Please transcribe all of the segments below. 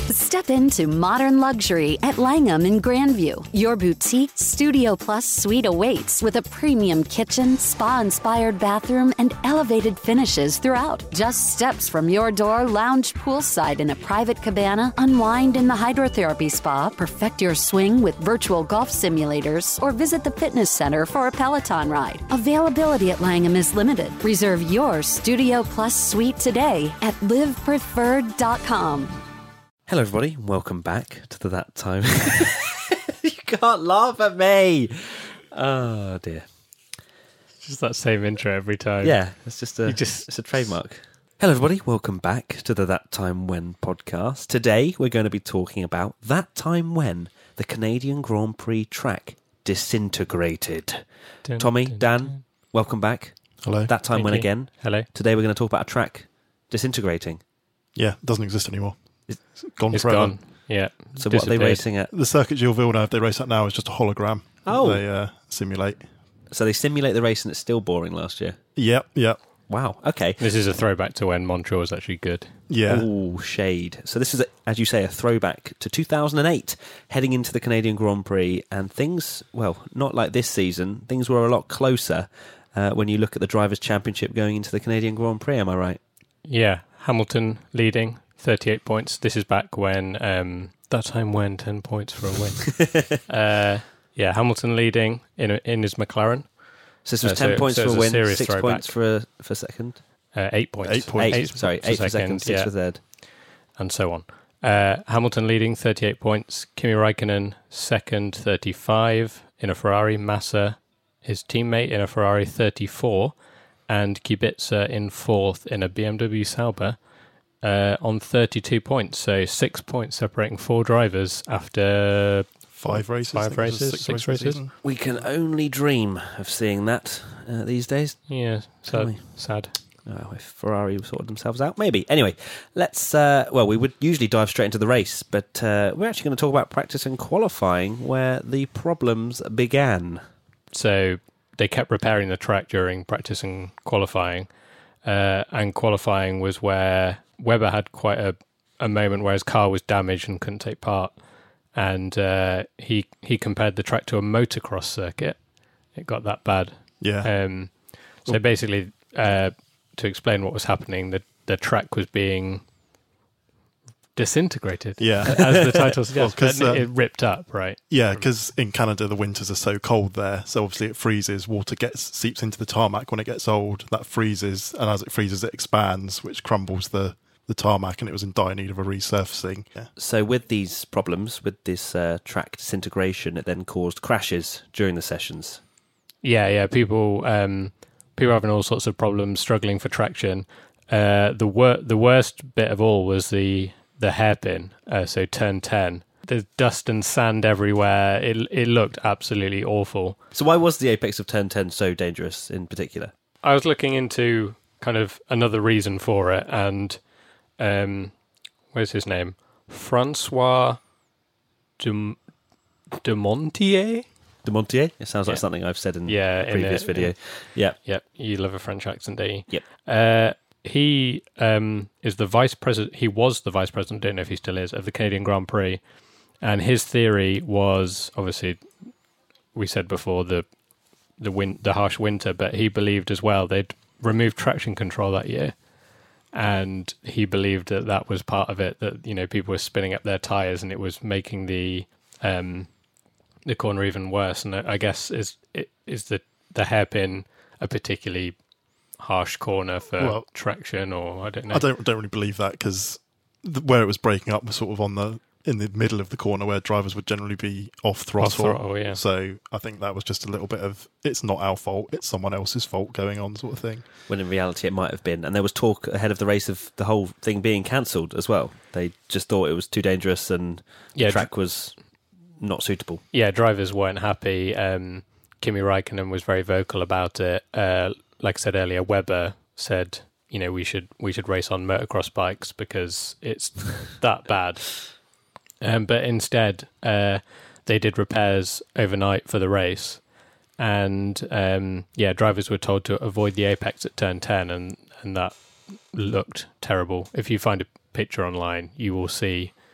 Step into modern luxury at Langham in Grandview. Your boutique Studio Plus suite awaits with a premium kitchen, spa-inspired bathroom, and elevated finishes throughout. Just steps from your door, lounge poolside in a private cabana, unwind in the hydrotherapy spa, perfect your swing with virtual golf simulators, or visit the fitness center for a Peloton ride. Availability at Langham is limited. Reserve your Studio Plus suite today at livepreferred.com. Hello, everybody. Welcome back to That Time. You can't laugh at me. Oh, dear. It's just that same intro every time. Yeah, it's just it's a trademark. Hello, everybody. Welcome back to the That Time When podcast. Today, we're going to be talking about That Time When the Canadian Grand Prix track disintegrated. Tommy, Dan, welcome back. Hello. That Time When again. Hello. Today, we're going to talk about a track disintegrating. Yeah, it doesn't exist anymore. It's gone It's forever. gone. Yeah. So what are they racing at? The circuit Gilles Villeneuve they race at now is just a hologram. Oh. They simulate. So they simulate the race and it's still boring last year. Yep. Wow. Okay. This is a throwback to when Montreal was actually good. Yeah. Oh, shade. So this is, as you say, a throwback to 2008, heading into the Canadian Grand Prix, and things, well, not like this season, things were a lot closer when you look at the Drivers' Championship going into the Canadian Grand Prix, am I right? Yeah. Hamilton leading, 38 points. This is back when, that time when 10 points for a win. Yeah, Hamilton leading in his McLaren. So this was 10 points for a win, 6 throwback. points for second? 8 points. 8 points. 8 for second, 6 for third. And so on. Hamilton leading, 38 points. Kimi Räikkönen second, 35 in a Ferrari. Massa, his teammate, in a Ferrari, 34. And Kubica in fourth in a BMW Sauber on 32 points. So 6 points separating 4 drivers after 5 races. Six races. We We can only dream of seeing that these days. Yeah, sad. Oh, if Ferrari sorted themselves out, maybe. Anyway, let's, we would usually dive straight into the race, but we're actually going to talk about practice and qualifying, where the problems began. So they kept repairing the track during practice and qualifying, and qualifying was where Webber had quite a moment where his car was damaged and couldn't take part, and he compared the track to a motocross circuit. It got that bad. Yeah. So basically, to explain what was happening, the track was being disintegrated. Yeah. As the title suggests. Well, 'cause, it ripped up, right? Yeah, because in Canada the winters are so cold there, so obviously it freezes. Water seeps into the tarmac when it gets old. That freezes, and as it freezes, it expands, which crumbles the tarmac, and it was in dire need of a resurfacing. Yeah. So with these problems, with this track disintegration, it then caused crashes during the sessions. Yeah. People having all sorts of problems, struggling for traction. The worst bit of all was the hairpin. So turn 10. There's dust and sand everywhere. It looked absolutely awful. So why was the apex of turn 10 so dangerous in particular? I was looking into kind of another reason for it, and where's his name? Francois Demontier? Demontier? It sounds like something I've said in a previous video. Yep, you love a French accent, don't you? Yep. He is the vice president. He was the vice president. Don't know if he still is, of the Canadian Grand Prix. And his theory was, obviously, we said before the harsh winter, but he believed as well they'd removed traction control that year, and he believed that was part of it. That people were spinning up their tires, and it was making the corner even worse. And I guess is the hairpin a particularly harsh corner for traction, or I don't know. I don't really believe that, because where it was breaking up was sort of in the middle of the corner where drivers would generally be off throttle. Yeah. So I think that was just a little bit of, it's not our fault, it's someone else's fault going on sort of thing. When in reality it might have been. And there was talk ahead of the race of the whole thing being cancelled as well. They just thought it was too dangerous and the track was not suitable. Yeah, drivers weren't happy. Kimi Räikkönen was very vocal about it. Like I said earlier, Webber said, we should race on motocross bikes because it's that bad. But instead, they did repairs overnight for the race, and drivers were told to avoid the apex at turn 10, and that looked terrible. If you find a picture online, you will see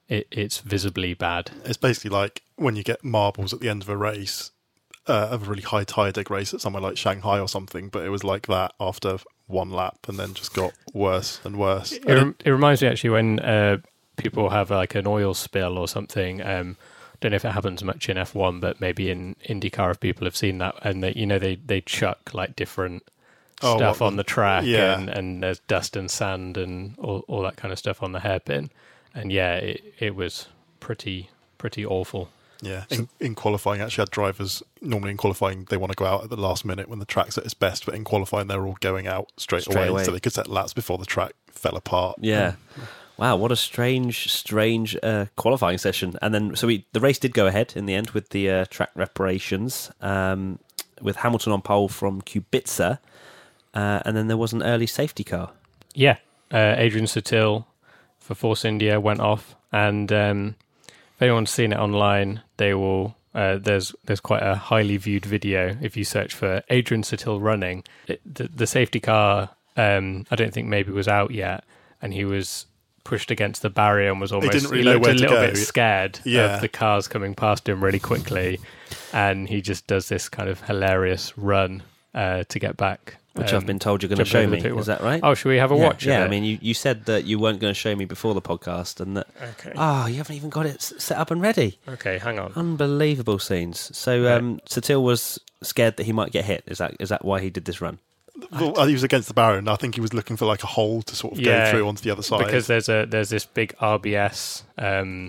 it's visibly bad. It's basically like when you get marbles at the end of a race, of a really high tire dig race at somewhere like Shanghai or something, but it was like that after one lap and then just got worse and worse. It reminds me actually when people have like an oil spill or something. Don't know if it happens much in F1, but maybe in IndyCar, if people have seen that, and they chuck like different stuff on the track, and there's dust and sand and all that kind of stuff on the hairpin, and it was pretty awful. Yeah, in qualifying, actually had drivers, normally in qualifying, they want to go out at the last minute when the track's at its best, but in qualifying, they're all going out straight away so they could set laps before the track fell apart. Yeah. Wow, what a strange qualifying session. And then, so the race did go ahead in the end with the track reparations, with Hamilton on pole from Kubica, and then there was an early safety car. Yeah, Adrian Sutil for Force India went off, and if anyone's seen it online, they will. There's quite a highly viewed video if you search for Adrian Sutil running. The safety car, I don't think maybe was out yet, and he was pushed against the barrier and was almost he looked a little bit scared of the cars coming past him really quickly, and he just does this kind of hilarious run to get back. Which I've been told you're going to show me. Is that right? Oh, should we have a watch? Yeah, of it? I mean, you said that you weren't going to show me before the podcast, and that. Okay. Oh, you haven't even got it set up and ready. Okay, hang on. Unbelievable scenes. So, Sutil was scared that he might get hit. Is that why he did this run? Well, he was against the barrier, and I think he was looking for like a hole to sort of go through onto the other side. Because there's this big RBS. Here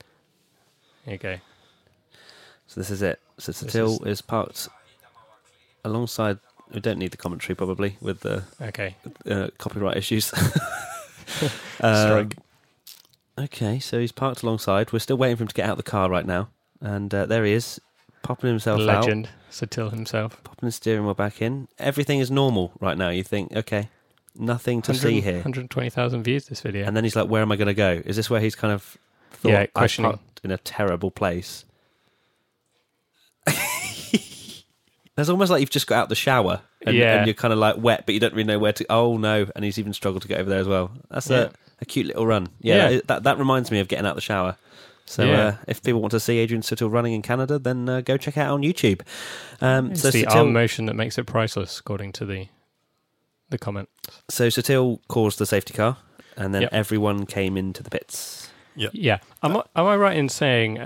you go. So this is it. So Sutil is parked alongside. We don't need the commentary probably with the copyright issues. Strike. Okay, so he's parked alongside. We're still waiting for him to get out of the car right now, and there he is, popping himself out. Legend, Sutil himself. Popping the steering wheel back in. Everything is normal right now. You think, okay, nothing to see here. 120,000 views this video. And then he's like, where am I going to go? Is this where he's kind of thought, questioning. I'm parked in a terrible place? There's almost like you've just got out the shower and you're kind of like wet, but you don't really know where to. Oh no! And he's even struggled to get over there as well. That's a cute little run. Yeah. That reminds me of getting out the shower. So if people want to see Adrian Sutil running in Canada, then go check it out on YouTube. It's so the arm motion that makes it priceless, according to the comment. So Sutil caused the safety car, and then everyone came into the pits. Yep. Yeah. Am I right in saying?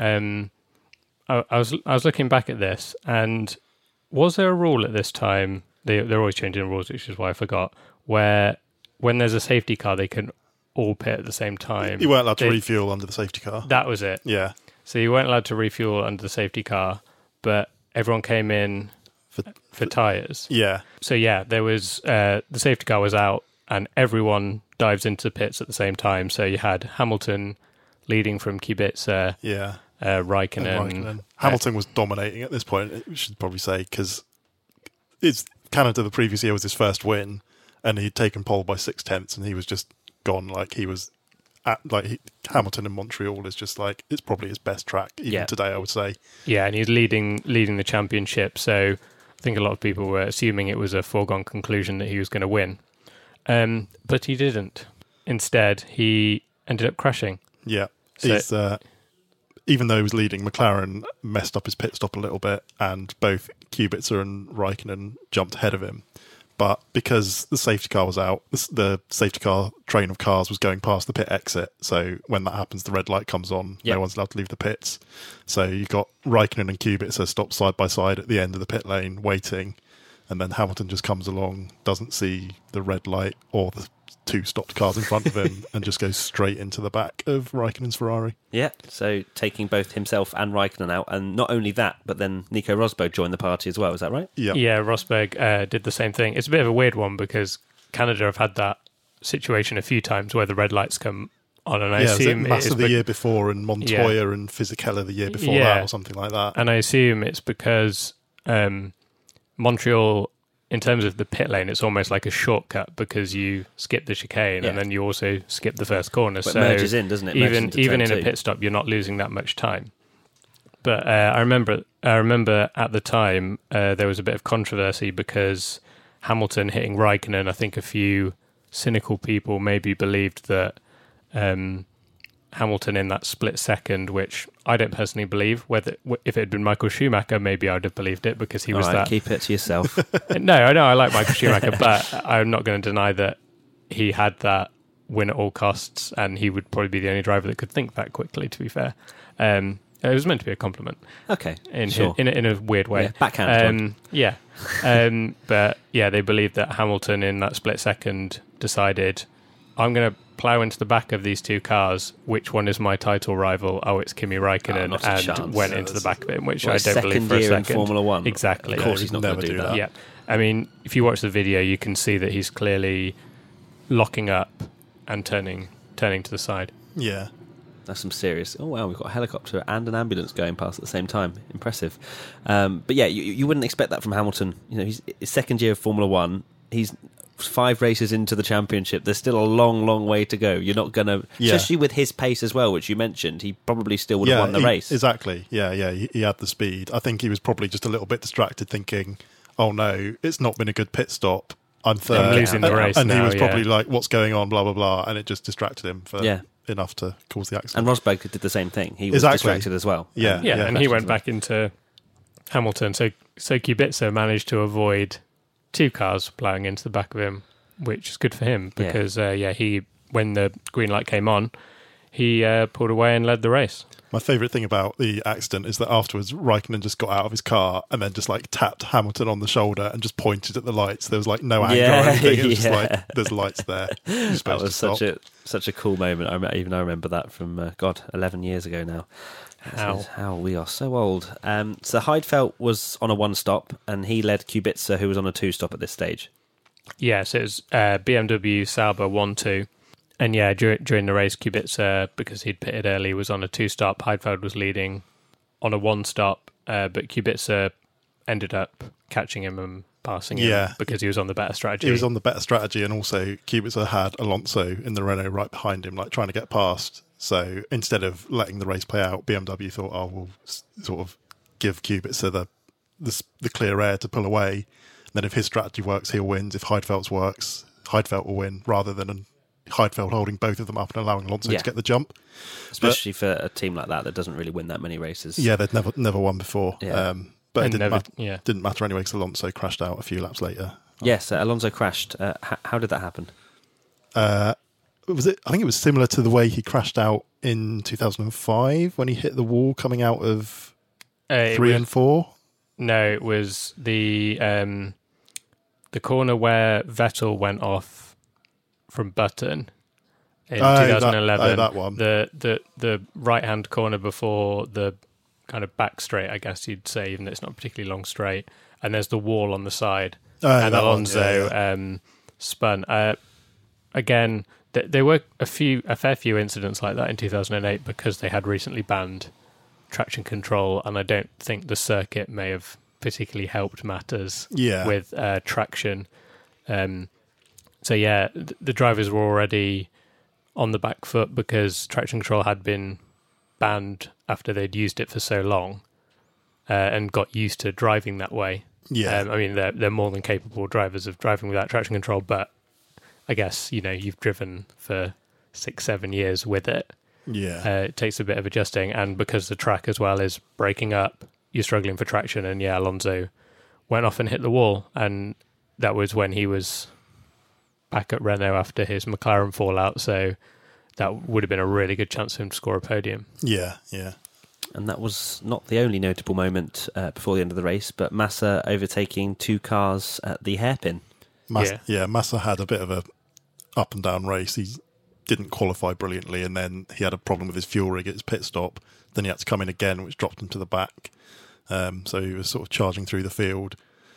I was looking back at this and. Was there a rule at this time? They're always changing rules, which is why I forgot. Where when there's a safety car, they can all pit at the same time. You weren't allowed to refuel under the safety car. That was it. Yeah. So you weren't allowed to refuel under the safety car, but everyone came in for tyres. Yeah. So there was the safety car was out, and everyone dives into the pits at the same time. So you had Hamilton leading from Kubica. Yeah. Raikkonen. Hamilton was dominating at this point, we should probably say, because it's Canada the previous year was his first win, and he'd taken pole by 6/10, and he was just gone. Like he was Hamilton in Montreal is just like it's probably his best track even today, I would say. Yeah, and he's leading the championship. So I think a lot of people were assuming it was a foregone conclusion that he was going to win, but he didn't. Instead, he ended up crashing. Yeah, he's. Even though he was leading, McLaren messed up his pit stop a little bit, and both Kubica and Raikkonen jumped ahead of him. But because the safety car was out, the safety car train of cars was going past the pit exit. So when that happens, the red light comes on. Yep. No one's allowed to leave the pits. So you got Raikkonen and Kubica stopped side by side at the end of the pit lane waiting. And then Hamilton just comes along, doesn't see the red light or the two stopped cars in front of him and just goes straight into the back of Raikkonen's Ferrari. Yeah, so taking both himself and Raikkonen out, and not only that, but then Nico Rosberg joined the party as well, is that right? Yeah, Rosberg did the same thing. It's a bit of a weird one because Canada have had that situation a few times where the red lights come on, and I assume it was Massa the year before and Montoya and Fisichella the year before that or something like that. And I assume it's because Montreal, in terms of the pit lane, it's almost like a shortcut because you skip the chicane and then you also skip the first corner. But so it merges in, doesn't it? Even in a pit stop, you're not losing that much time. But I remember at the time there was a bit of controversy because Hamilton hitting Raikkonen. I think a few cynical people maybe believed that Hamilton in that split second, which I don't personally believe. Whether if it had been Michael Schumacher, maybe I'd have believed it because he was All right, that. Keep it to yourself. No, I know I like Michael Schumacher, but I'm not going to deny that he had that win at all costs, and he would probably be the only driver that could think that quickly. To be fair, it was meant to be a compliment. Okay, in sure. in a weird way. Yeah, backhand. Yeah, but yeah, they believed that Hamilton in that split second decided, I'm going to plough into the back of these two cars. Which one is my title rival? Oh, it's Kimi Raikkonen, and went into the back of him, which I don't believe for a second. In Formula One, exactly. Of course, he's not going to do that. Yeah, I mean, if you watch the video, you can see that he's clearly locking up and turning to the side. Yeah. That's some serious. Oh wow, we've got a helicopter and an ambulance going past at the same time. Impressive. But yeah, you wouldn't expect that from Hamilton. You know, he's his second year of Formula One. He's 5 races into the championship. There's still a long way to go. You're not going to, especially with his pace as well, which you mentioned, he probably still would have won the race. Exactly. Yeah. He had the speed. I think he was probably just a little bit distracted, thinking, "Oh no, it's not been a good pit stop. I'm third. I'm losing the race." And now, he was probably like, "What's going on?" Blah blah blah, and it just distracted him for enough to cause the accident. And Rosberg did the same thing. He was distracted as well. Yeah, and he went back into Hamilton. So Kubica managed to avoid 2 cars ploughing into the back of him, which is good for him because he, when the green light came on, he pulled away and led the race. My favourite thing about the accident is that afterwards Raikkonen just got out of his car and then just like tapped Hamilton on the shoulder and just pointed at the lights. There was like no anger or anything. It was just like, there's lights there. That was such a cool moment. I remember that from 11 years ago now. How we are so old. So Heidfeld was on a 1-stop and he led Kubica, who was on a 2-stop at this stage. Yes, it was BMW Sauber 1-2. And yeah, during the race, Kubica, because he'd pitted early, was on a 2-stop. Heidfeld was leading on a 1-stop, but Kubica ended up catching him and passing him because he was on the better strategy. He was on the better strategy, and also Kubica had Alonso in the Renault right behind him, like trying to get past. So instead of letting the race play out, BMW thought, we'll sort of give Kubica the clear air to pull away. And then if his strategy works, he'll win. If Heidfeld's works, Heidfeld will win, rather than Heidfeld holding both of them up and allowing Alonso to get the jump. Especially for a team like that doesn't really win that many races. Yeah, they'd never won before. Yeah. But it didn't matter anyway because Alonso crashed out a few laps later. Yes, Alonso crashed. How did that happen? I think it was similar to the way he crashed out in 2005 when he hit the wall coming out of 3 and 4. No, it was the corner where Vettel went off from Button in 2011. That one. The right-hand corner before the kind of back straight, I guess you'd say, even though it's not a particularly long straight. And there's the wall on the side. And Alonso spun. Again, there were a fair few incidents like that in 2008 because they had recently banned traction control, and I don't think the circuit may have particularly helped matters with traction. So yeah, the drivers were already on the back foot because traction control had been banned after they'd used it for so long and got used to driving that way. Yeah, I mean they're more than capable drivers of driving without traction control, but I guess you've driven for 6-7 years with it. Yeah, it takes a bit of adjusting, and because the track as well is breaking up, you're struggling for traction. And Alonso went off and hit the wall, and that was when he was back at Renault after his McLaren fallout, so that would have been a really good chance for him to score a podium. Yeah. And that was not the only notable moment before the end of the race, but Massa overtaking 2 cars at the hairpin. Massa had a bit of a up and down race. He didn't qualify brilliantly, and then he had a problem with his fuel rig at his pit stop. Then he had to come in again, which dropped him to the back. So he was sort of charging through the field.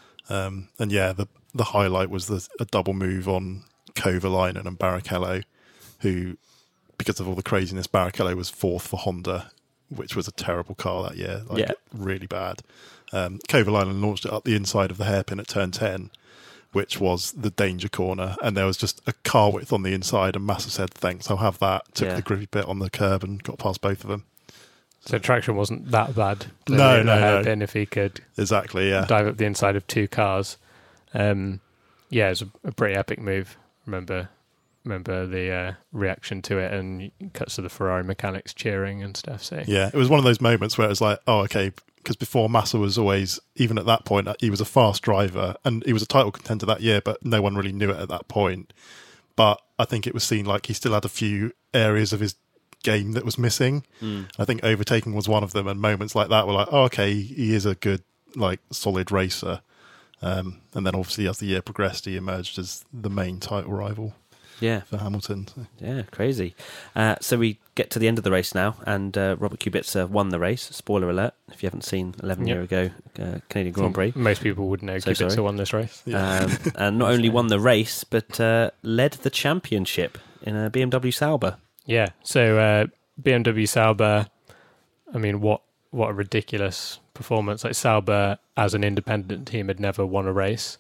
The highlight was a double move on Kovalainen and Barrichello, who, because of all the craziness, Barrichello was 4th for Honda, which was a terrible car that year, really bad. Kovalainen launched it up the inside of the hairpin at turn 10, which was the danger corner, and there was just a car width on the inside, and Massa said, "Thanks, I'll have that." Took the grippy bit on the curb and got past both of them. So traction wasn't that bad. No. Hairpin, if he could dive up the inside of 2 cars. It was a pretty epic move. Remember remember the reaction to it, and cuts to the Ferrari mechanics cheering and stuff. So Yeah, it was one of those moments where it was like, oh, okay, because before Massa was always, even at that point, he was a fast driver and he was a title contender that year, but no one really knew it at that point. But I think it was seen like he still had a few areas of his game that was missing. I think overtaking was one of them, and moments like that were like, oh, okay, he is a good, like, solid racer. And then obviously as the year progressed, he emerged as the main title rival for Hamilton. So. Yeah, crazy. So we get to the end of the race now, and Robert Kubica won the race. Spoiler alert, if you haven't seen 11 year ago Canadian Grand Prix. Most people would know Kubica won this race. Yeah. And not only won the race, but led the championship in a BMW Sauber. Yeah, so BMW Sauber, I mean, what a ridiculous performance. Like, Sauber, as an independent team, had never won a race.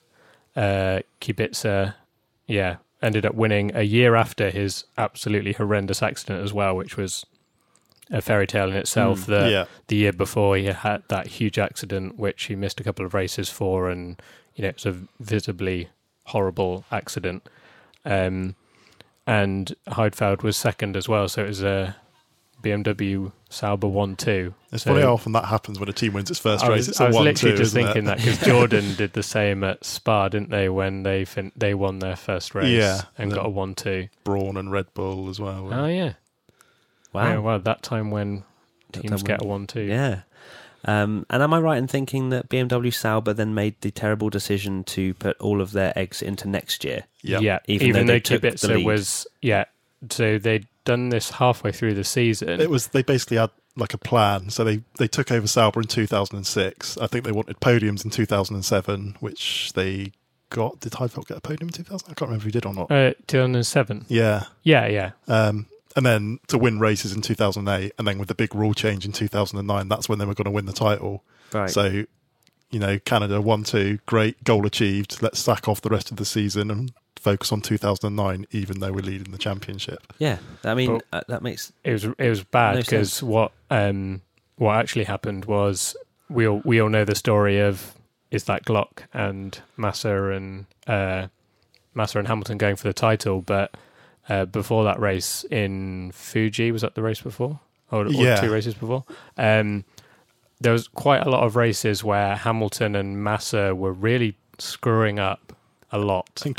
Kubica, ended up winning a year after his absolutely horrendous accident as well, which was a fairy tale in itself. The year before, he had that huge accident, which he missed a couple of races for, and it was a visibly horrible accident. And Heidfeld was second as well, so it was a BMW Sauber 1-2. It's funny how often that happens when a team wins its first race. It's a 1-2. I was literally just thinking that, because Jordan did the same at Spa, didn't they, when they won their first race and got a 1-2. Brawn and Red Bull as well. Oh, yeah. Wow. Yeah, well, that time when teams get a 1-2. Yeah. And am I right in thinking that BMW Sauber then made the terrible decision to put all of their eggs into next year? Yep. Yeah, even though Kubica was... Yeah, so they'd done this halfway through the season. They basically had like a plan. So they took over Sauber in 2006. I think they wanted podiums in 2007, which they got. Did Heidfeld get a podium in 2000? I can't remember if he did or not. 2007. Yeah. Yeah. And then to win races in 2008, and then with the big rule change in 2009, that's when they were going to win the title. Right. So, Canada 1-2, great, goal achieved. Let's sack off the rest of the season and focus on 2009, even though we're leading the championship. Yeah, I mean, that makes... It was bad, because what actually happened was we all know the story of is that Glock and Massa and Hamilton going for the title, but before that race in Fuji, was that the race before? Or 2 races before? There was quite a lot of races where Hamilton and Massa were really screwing up a lot, and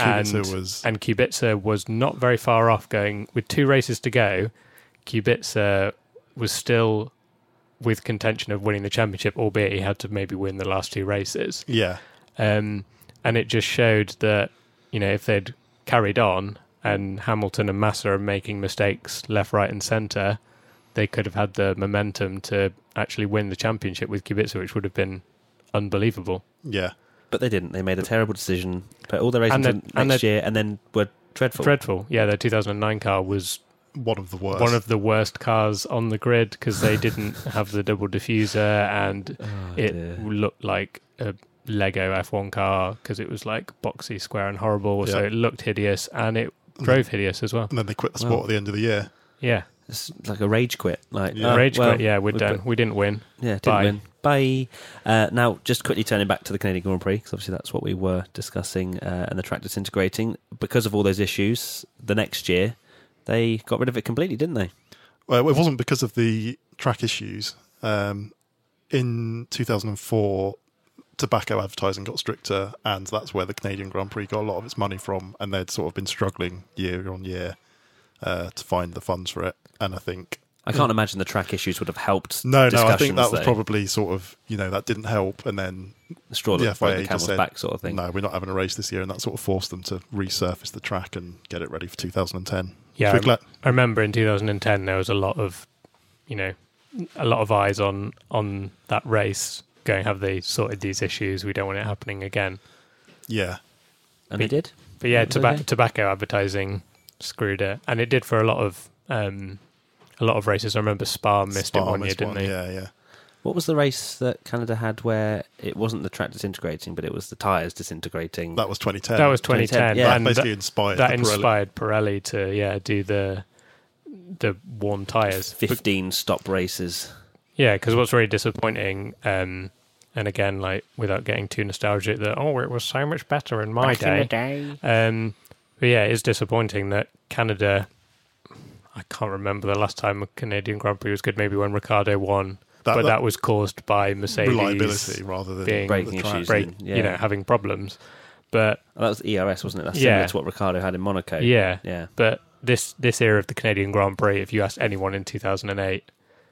Kubica was not very far off, going with 2 races to go. Kubica was still with contention of winning the championship, albeit he had to maybe win the last 2 races. Yeah. And it just showed that, if they'd carried on and Hamilton and Massa are making mistakes left, right and centre, they could have had the momentum to actually win the championship with Kubica, which would have been unbelievable. Yeah. But they didn't. They made a terrible decision, put all their races into next year, and then were dreadful. Dreadful. Yeah, their 2009 car was one of the worst. One of the worst cars on the grid, because they didn't have the double diffuser, and looked like a Lego F1 car, because it was like boxy, square and horrible. So it looked hideous, and it drove hideous as well. And then they quit the sport at the end of the year. Yeah. It's like a rage quit. Like rage quit. Yeah, we're done. We didn't win. Yeah, didn't win. Bye. Now, just quickly turning back to the Canadian Grand Prix, because obviously that's what we were discussing, and the track disintegrating. Because of all those issues, the next year they got rid of it completely, didn't they? Well, it wasn't because of the track issues. In 2004, tobacco advertising got stricter, and that's where the Canadian Grand Prix got a lot of its money from, and they'd sort of been struggling year on year to find the funds for it. And I think... I can't imagine the track issues would have helped. No, I think that was probably sort of, that didn't help, and then the straw that broke the camel's back sort of thing. No, we're not having a race this year, and that sort of forced them to resurface the track and get it ready for 2010. Yeah, I remember in 2010 there was a lot of eyes on that race going, have they sorted these issues? We don't want it happening again. Yeah. And they did. But yeah, tobacco advertising screwed it, and it did for a lot of races. I remember Spa missed it one year, didn't they? Yeah. What was the race that Canada had where it wasn't the track disintegrating, but it was the tyres disintegrating? That was 2010. That was 2010. Yeah. And that basically inspired Pirelli to do the worn tyres. 15 stop races. Yeah, because what's really disappointing, and again, like without getting too nostalgic, that it was so much better in my day. But yeah, it's disappointing that Canada... I can't remember the last time a Canadian Grand Prix was good. Maybe when Ricciardo won, but that was caused by Mercedes reliability rather than braking issues, having problems. But that was ERS, wasn't it? That's similar to what Ricciardo had in Monaco. Yeah. But this era of the Canadian Grand Prix, if you asked anyone in 2008,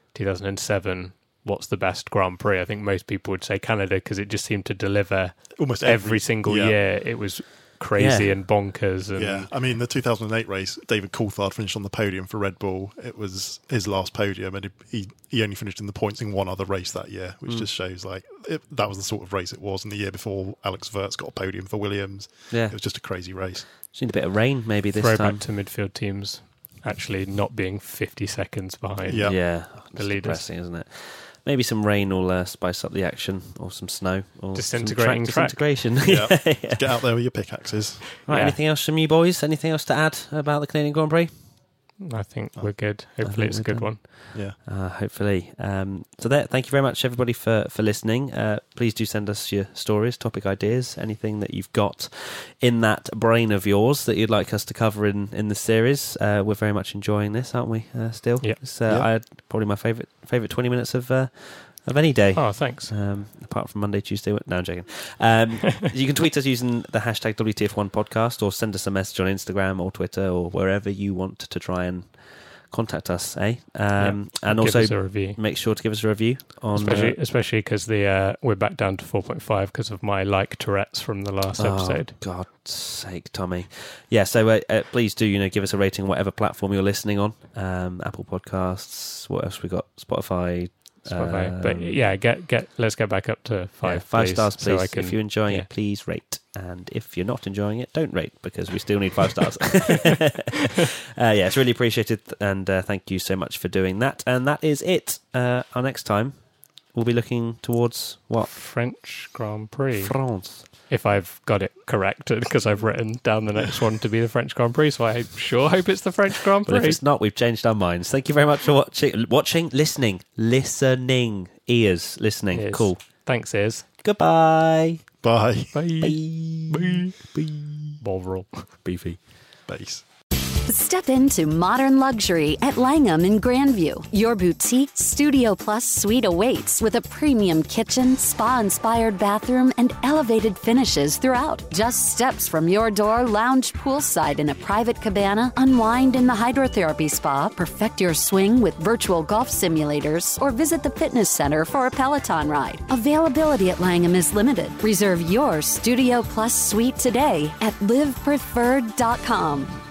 2007, what's the best Grand Prix? I think most people would say Canada, because it just seemed to deliver almost every single year. It was crazy and bonkers. And I mean, the 2008 race, David Coulthard finished on the podium for Red Bull. It was his last podium, and he only finished in the points in one other race that year, which just shows that was the sort of race it was. And the year before, Alex Verts got a podium for Williams. It was just a crazy race. Just need a bit of rain maybe this Throwback time. to midfield teams actually not being 50 seconds behind the leaders. Depressing, isn't it? Maybe some rain will spice up the action, or some snow, or disintegrating some disintegration. Get out there with your pickaxes. Right, anything else from you boys? Anything else to add about the Canadian Grand Prix? I think we're good. Hopefully it's a good one. Yeah. Hopefully. Thank you very much, everybody, for listening. Please do send us your stories, topic ideas, anything that you've got in that brain of yours that you'd like us to cover in the series. We're very much enjoying this, aren't we, still? Yeah. I had probably my favourite 20 minutes of any day. Oh, thanks. Apart from Monday, Tuesday. No, I'm joking. You can tweet us using the hashtag WTF1podcast, or send us a message on Instagram or Twitter or wherever you want to try and contact us, and also give us a review. Make sure to give us a review on especially because we're back down to 4.5 because of my Tourette's from the last episode. God's sake, Tommy. Yeah, so please do give us a rating on whatever platform you're listening on. Apple Podcasts, what else we got? Spotify. But let's get back up to 5 stars, please. So if you're enjoying it, please rate, and if you're not enjoying it, don't rate, because we still need 5 stars. It's really appreciated, and thank you so much for doing that. And that is it. Our next time we'll be looking towards what? French Grand Prix. France. If I've got it correct, because I've written down the next one to be the French Grand Prix, so I sure hope it's the French Grand Prix. But if it's not, we've changed our minds. Thank you very much for watching, listening, ears, listening. Ears. Cool. Thanks, ears. Goodbye. Bye. Bye. Bovril. Beefy. Base. Step into modern luxury at Langham in Grandview. Your boutique Studio Plus suite awaits with a premium kitchen, spa-inspired bathroom, and elevated finishes throughout. Just steps from your door, lounge poolside in a private cabana, unwind in the hydrotherapy spa, perfect your swing with virtual golf simulators, or visit the fitness center for a Peloton ride. Availability at Langham is limited. Reserve your Studio Plus suite today at livepreferred.com.